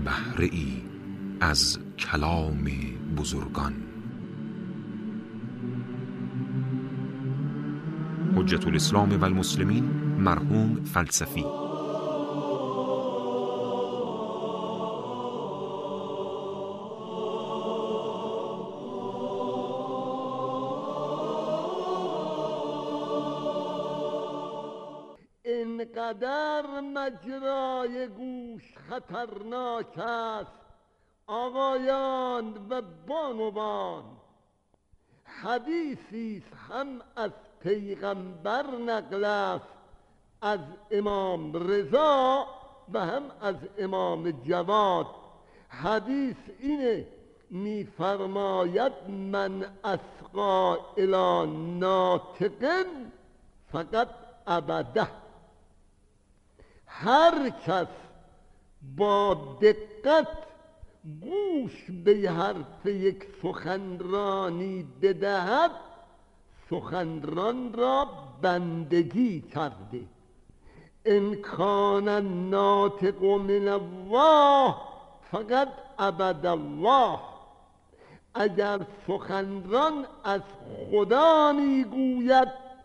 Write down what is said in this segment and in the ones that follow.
بهره ای از کلام بزرگان. حجت الاسلام و المسلمین مرحوم فلسفی. اینقدر مجرای گوش خطرناک است آقایان و بانوان، حدیثی هم از پیغمبر نقل است، از امام رضا و هم از امام جواد. حدیث اینه، میفرماید من اسقا الی ناطق فقط ابده. هر کس با دقت گوش به حرف یک سخنرانی بدهد، سخنران را بندگی کرده. ان کان الناطق من الله فقط عبد الله. اگر سخنران از خدا میگوید،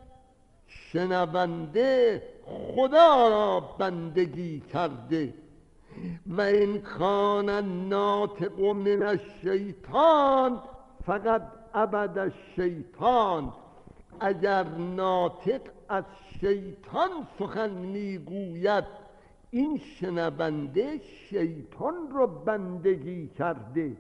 شنونده خدا را بندگی کرده. و این کان الناطق من الشیطان فقط عبد الشیطان. اگر ناطق از شیطان سخن میگوید، این شنونده شیطان را بندگی کرده.